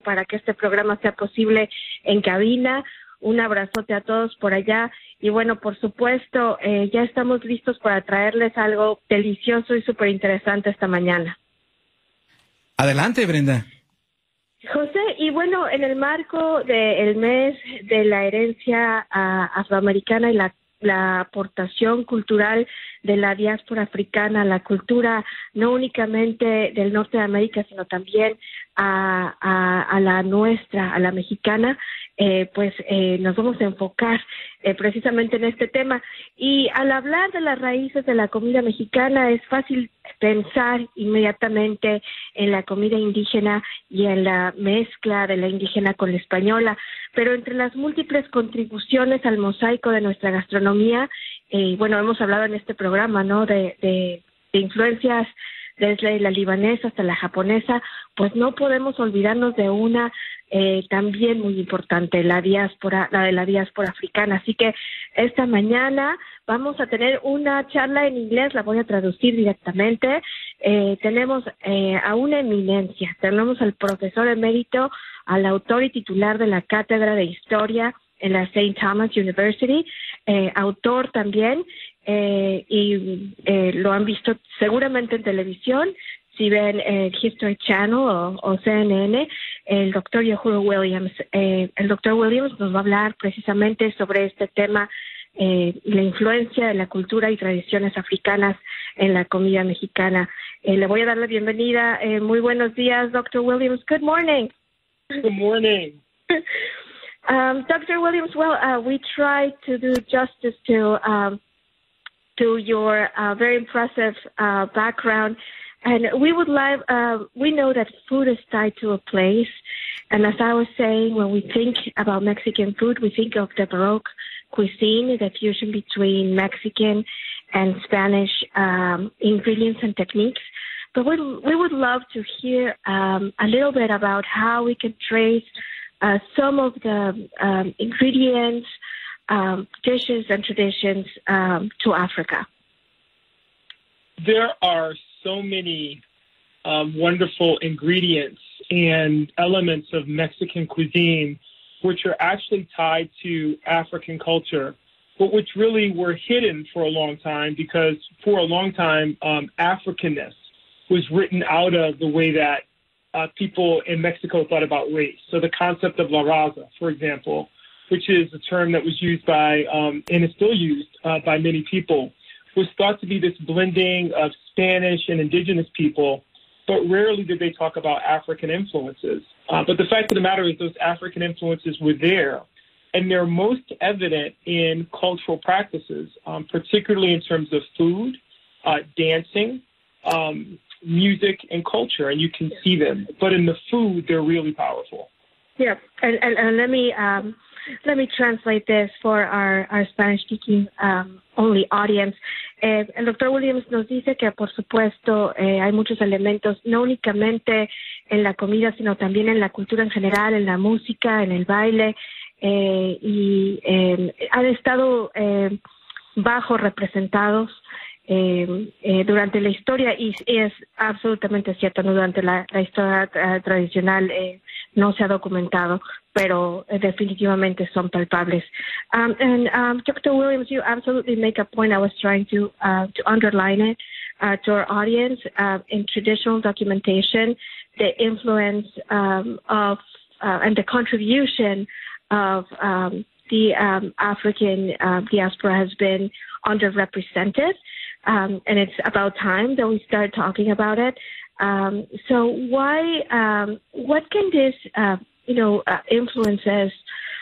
para que este programa sea posible en cabina. Un abrazote a todos por allá. Y bueno, por supuesto, ya estamos listos para traerles algo delicioso y súper interesante esta mañana. Adelante, Brenda. José, y bueno, en el marco del mes de la herencia afroamericana y la aportación cultural de la diáspora africana, la cultura no únicamente del norte de América, sino también a la nuestra, a la mexicana, nos vamos a enfocar precisamente en este tema. Y al hablar de las raíces de la comida mexicana, es fácil pensar inmediatamente en la comida indígena y en la mezcla de la indígena con la española, pero entre las múltiples contribuciones al mosaico de nuestra gastronomía, hemos hablado en este programa, ¿no?, de influencias desde la libanesa hasta la japonesa, pues no podemos olvidarnos de una también muy importante, la de la diáspora africana. Así que esta mañana vamos a tener una charla en inglés, la voy a traducir directamente. Tenemos a una eminencia, tenemos al profesor emérito, al autor y titular de la Cátedra de Historia en la St. Thomas University, autor también, y lo han visto seguramente en televisión, si ven History Channel o CNN, el doctor Uhuru Williams. El doctor Williams nos va a hablar precisamente sobre este tema, la influencia de la cultura y tradiciones africanas en la comida mexicana. Le voy a dar la bienvenida. Muy buenos días, Dr. Williams. Good morning. Good morning. Dr. Williams, we tried to do justice to your very impressive background, and we would like. We know that food is tied to a place, and as I was saying, when we think about Mexican food, we think of the Baroque cuisine, the fusion between Mexican and Spanish ingredients and techniques. But we would love to hear a little bit about how we can trace some of the ingredients, dishes, and traditions to Africa. There are so many wonderful ingredients and elements of Mexican cuisine which are actually tied to African culture, but which really were hidden for a long time because for a long time, Africanness was written out of the way that people in Mexico thought about race. So the concept of la raza, for example, which is a term that was used by, and is still used by many people, was thought to be this blending of Spanish and indigenous people, but rarely did they talk about African influences. But the fact of the matter is those African influences were there, and they're most evident in cultural practices, particularly in terms of food, dancing, music, and culture, and you can see them. But in the food, they're really powerful. Yeah, and let me translate this for our Spanish-speaking only audience. El doctor Williams nos dice que, por supuesto, hay muchos elementos, no únicamente en la comida, sino también en la cultura en general, en la música, en el baile, y han estado bajo representados durante la historia, y es absolutamente cierto, ¿no? Durante la historia tradicional no se ha documentado, pero definitivamente son palpables. Dr. Williams, you absolutely make a point. I was trying to underline it to our audience. In traditional documentation, the influence of and the contribution of the African diaspora has been underrepresented. And it's about time that we start talking about it. So what can this, influences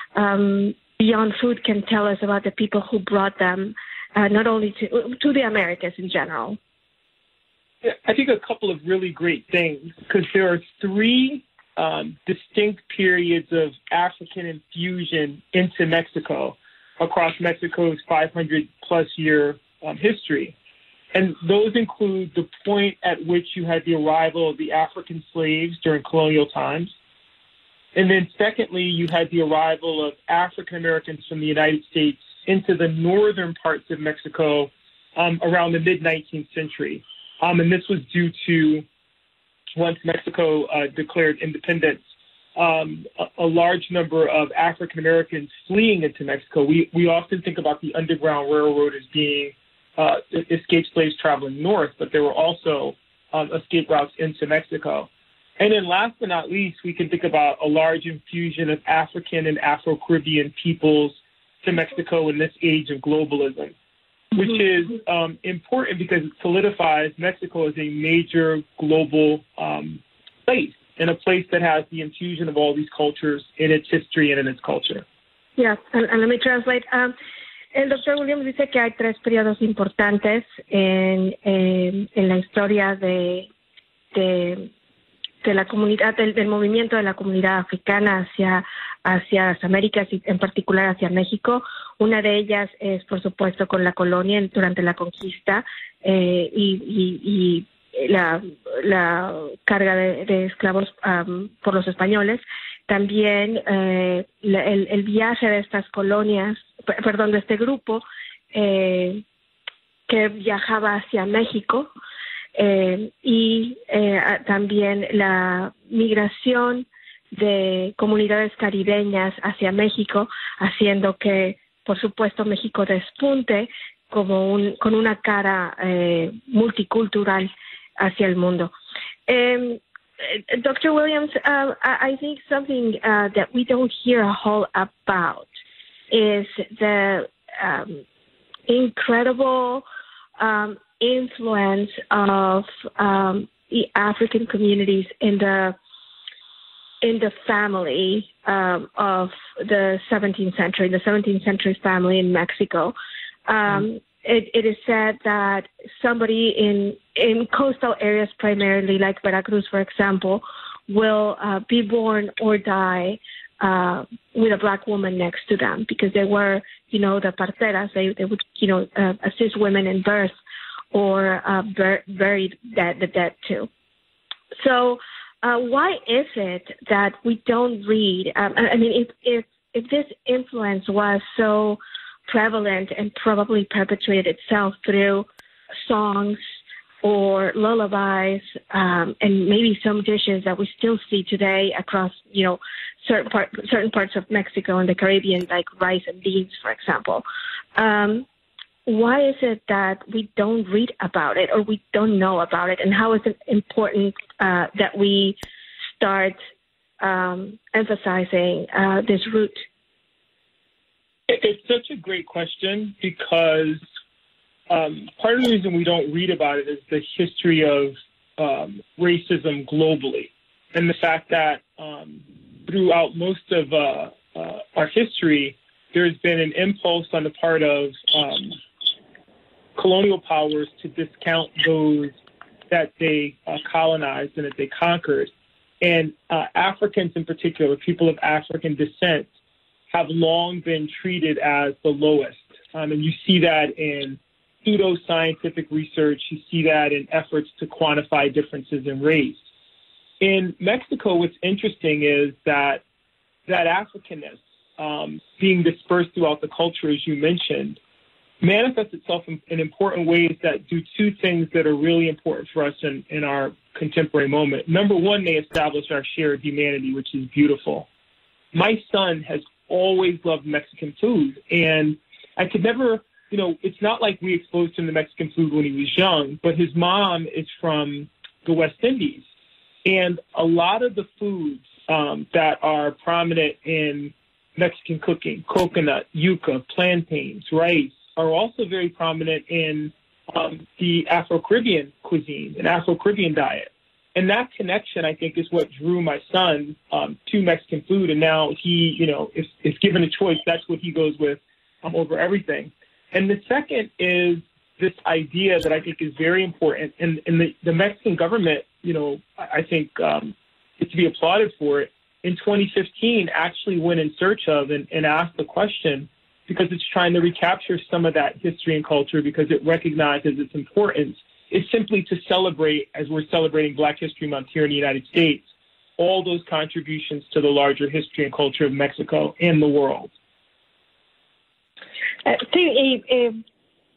beyond food can tell us about the people who brought them, not only to the Americas in general? Yeah, I think a couple of really great things, because there are three distinct periods of African infusion into Mexico across Mexico's 500-plus year history. And those include the point at which you had the arrival of the African slaves during colonial times. And then secondly, you had the arrival of African Americans from the United States into the northern parts of Mexico around the mid-19th century. And this was due to, once Mexico declared independence, a large number of African Americans fleeing into Mexico. We often think about the Underground Railroad as being escaped slaves traveling north, but there were also escape routes into Mexico. And then last but not least, we can think about a large infusion of African and Afro-Caribbean peoples to Mexico in this age of globalism, which is important because it solidifies Mexico as a major global place, and a place that has the infusion of all these cultures in its history and in its culture. Yes, and let me translate. El doctor Williams dice que hay tres periodos importantes en la historia de la comunidad, del movimiento de la comunidad africana hacia las Américas y en particular hacia México. Una de ellas es, por supuesto, con la colonia durante la conquista y la carga de esclavos por los españoles. También el viaje de estas colonias, de este grupo que viajaba hacia México y también la migración de comunidades caribeñas hacia México, haciendo que, por supuesto, México despunte con una cara multicultural hacia el mundo. Dr. Williams, I think something that we don't hear a whole about is the incredible influence of the African communities in the family of the 17th century, the 17th century family in Mexico. It is said that somebody in coastal areas, primarily like Veracruz, for example, will be born or die with a black woman next to them because they were, the parteras. They would, assist women in birth or bury the dead too. So why is it that we don't read? If this influence was so prevalent and probably perpetuated itself through songs or lullabies and maybe some dishes that we still see today across, certain parts of Mexico and the Caribbean, like rice and beans, for example. Why is it that we don't read about it or we don't know about it? And how is it important that we start emphasizing this root? It's such a great question because part of the reason we don't read about it is the history of racism globally, and the fact that throughout most of our history, there's been an impulse on the part of colonial powers to discount those that they colonized and that they conquered. And Africans in particular, people of African descent, have long been treated as the lowest. And you see that in pseudo-scientific research. You see that in efforts to quantify differences in race. In Mexico, what's interesting is that Africanness being dispersed throughout the culture, as you mentioned, manifests itself in important ways that do two things that are really important for us in our contemporary moment. Number one, they establish our shared humanity, which is beautiful. My son has always loved Mexican food, and I could never, it's not like we exposed him to Mexican food when he was young, but his mom is from the West Indies, and a lot of the foods that are prominent in Mexican cooking, coconut, yuca, plantains, rice, are also very prominent in the Afro-Caribbean cuisine and Afro-Caribbean diet. And that connection, I think, is what drew my son to Mexican food. And now he, if given a choice, that's what he goes with over everything. And the second is this idea that I think is very important. And the Mexican government, I think is to be applauded for it. In 2015, actually went in search of and asked the question, because it's trying to recapture some of that history and culture, because it recognizes its importance. It's simply to celebrate, as we're celebrating Black History Month here in the United States, all those contributions to the larger history and culture of Mexico and the world. Sí,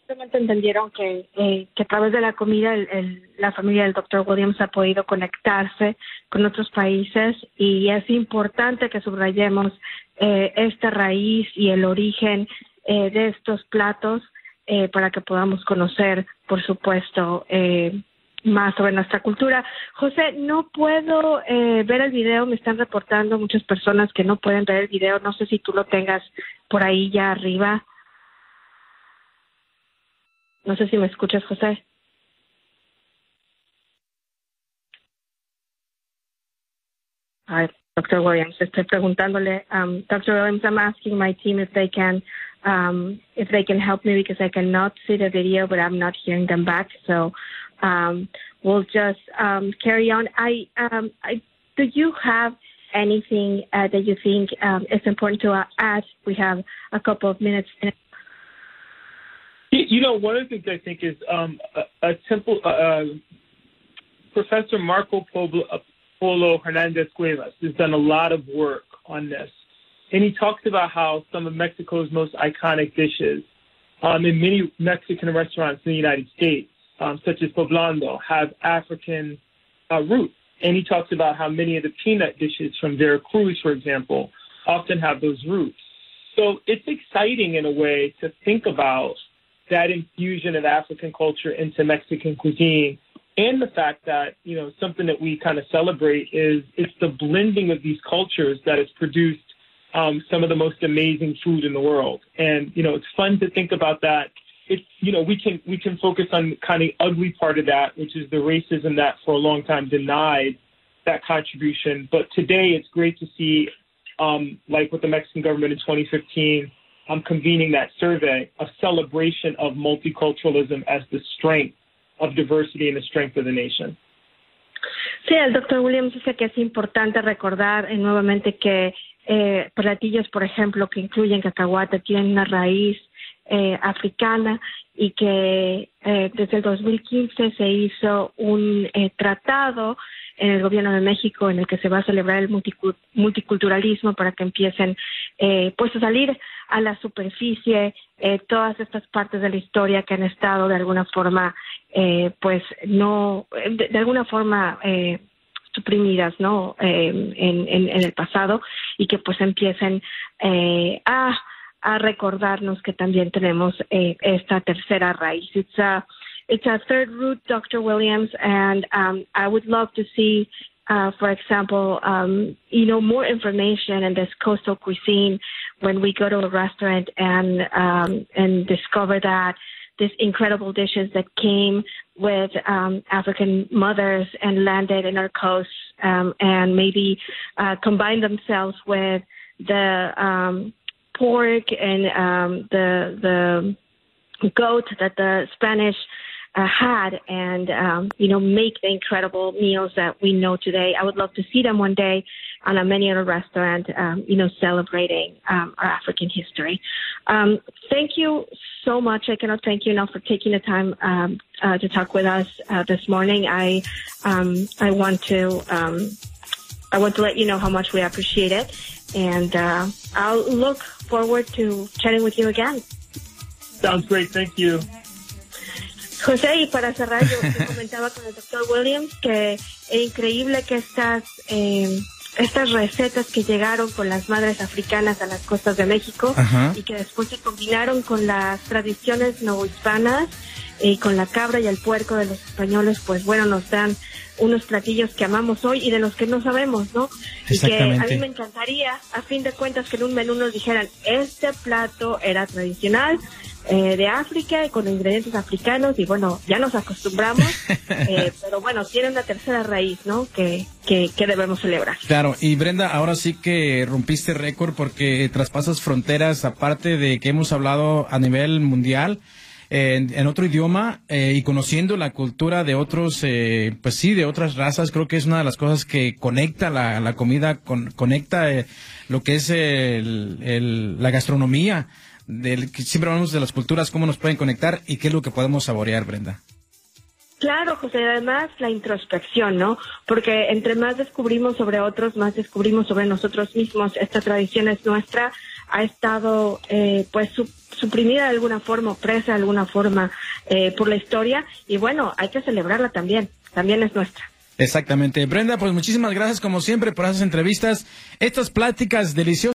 exactamente entendieron que a través de la comida la familia del Dr. Williams ha podido conectarse con otros países y es importante que subrayemos esta raíz y el origen de estos platos para que podamos conocer, por supuesto, más sobre nuestra cultura. José, no puedo ver el video, me están reportando muchas personas que no pueden ver el video, no sé si tú lo tengas por ahí ya arriba. No sé si me escuchas, José. Hi, Dr. Williams, estoy preguntándole, Dr. Williams, I'm asking my team if they can help me because I cannot see the video, but I'm not hearing them back. So we'll just carry on. Do you have anything that you think is important to add? We have a couple of minutes. You know, one of the things I think is a simple Professor Marco Polo Hernandez Cuevas has done a lot of work on this. And he talks about how some of Mexico's most iconic dishes in many Mexican restaurants in the United States, such as Poblano, have African roots. And he talks about how many of the peanut dishes from Veracruz, for example, often have those roots. So it's exciting in a way to think about that infusion of African culture into Mexican cuisine. And the fact that, you know, something that we kind of celebrate is it's the blending of these cultures that has produced some of the most amazing food in the world. And, you know, it's fun to think about that. It's, you know, we can focus on kind of ugly part of that, which is the racism that for a long time denied that contribution. But today it's great to see, like with the Mexican government in 2015, convening that survey, a celebration of multiculturalism as the strength of diversity and the strength of the nation. Sí, el Dr. Williams dice que es importante recordar nuevamente que platillos, por ejemplo, que incluyen cacahuate, tienen una raíz africana y que desde el 2015 se hizo un tratado en el gobierno de México en el que se va a celebrar el multiculturalismo para que empiecen pues a salir a la superficie todas estas partes de la historia que han estado de alguna forma pues no de alguna forma suprimidas, ¿no? En el pasado y que pues empiecen a recordarnos que también tenemos esta tercera raíz. It's a third root, Dr. Williams, and I would love to see, for example, you know, more information in this coastal cuisine when we go to a restaurant and discover that these incredible dishes that came with African mothers and landed in our coasts and maybe combine themselves with the pork and the goat that the Spanish had and, you know, make the incredible meals that we know today. I would love to see them one day on a menu at a restaurant, you know, celebrating our African history. Thank you so much. I cannot thank you enough for taking the time to talk with us this morning. I want to let you know how much we appreciate it, and I'll look forward to chatting with you again. Sounds great. Thank you. José, y para cerrar, yo comentaba con el Dr. Williams que es increíble que estas recetas que llegaron con las madres africanas a las costas de México y que después se combinaron con las tradiciones novohispanas y con la cabra y el puerco de los españoles, pues bueno, nos dan unos platillos que amamos hoy y de los que no sabemos, ¿no? Y que a mí me encantaría, a fin de cuentas, que en un menú nos dijeran, este plato era tradicional de África con ingredientes africanos y bueno, ya nos acostumbramos, pero bueno, tiene una tercera raíz, ¿no? Que debemos celebrar. Claro, y Brenda, ahora sí que rompiste récord porque traspasas fronteras, aparte de que hemos hablado a nivel mundial, en otro idioma y conociendo la cultura de otros, pues sí, de otras razas. Creo que es una de las cosas que conecta la comida, conecta lo que es la gastronomía. Siempre hablamos de las culturas, cómo nos pueden conectar y qué es lo que podemos saborear, Brenda. Claro, José, además la introspección, ¿no? Porque entre más descubrimos sobre otros, más descubrimos sobre nosotros mismos. Esta tradición es nuestra, ha estado pues suprimida de alguna forma, opresa de alguna forma por la historia, y bueno, hay que celebrarla también es nuestra. Exactamente. Brenda, pues muchísimas gracias como siempre por esas entrevistas, estas pláticas deliciosas.